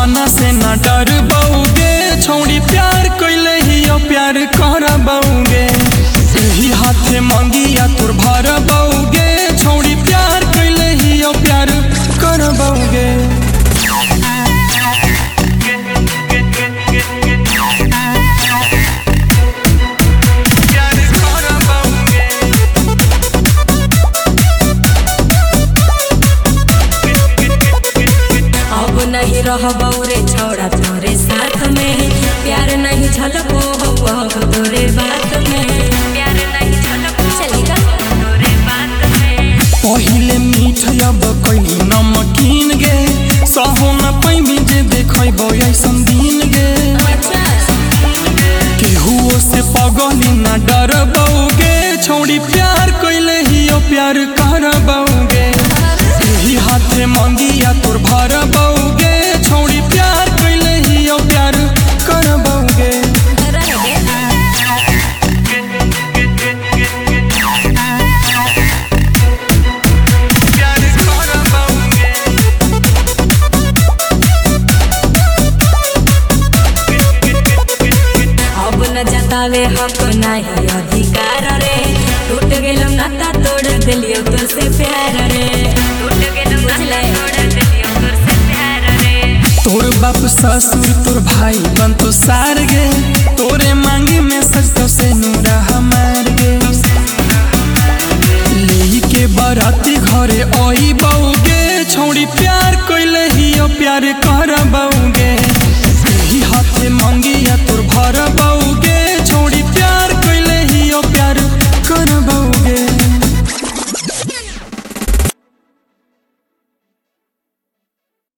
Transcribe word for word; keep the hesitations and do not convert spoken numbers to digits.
बहाना से न डर बउगे छोड़ी प्यार कैले ही प्यार कर बउगे यही हाथे मंगिया तोर भर बउगे छोड़ी प्यार कैले ही प्यार कर बउगे नहीं रहबौ रे छोड़ा तोरे साथ में प्यार नहीं झलको हो तोरे बात में प्यार नहीं झलको चलेगा तोरे बात में पहिले मीठ अब कैली नमकीन गे सहो न पैबी जे देखबो ऐसन दिन गे केहुओ से पगली न डरबौगे छोड़ी प्यार कैले ही प्यार करबौगे यही हाथे मंगिया तोर भरबौगे छोड़ी प्यार कैले ही प्यार करबौगे अब न जतावे हक नहीं अधिकार रे टूट गेलम नाता तोड़ दिलियो तोर से प्यार रे टूट गेलम नाता तोड़ दिलियो तोर से प्यार रे तोर बाप ससुर तोर भाई बन तो सार गे तोरे मांगे में सच तो से नूरा हमार गे लेही के बाराती घरे आई बउगे छोड़ी प्यार कैले ही प्यार कर बउगे यही हाथे मंगिया तोर भर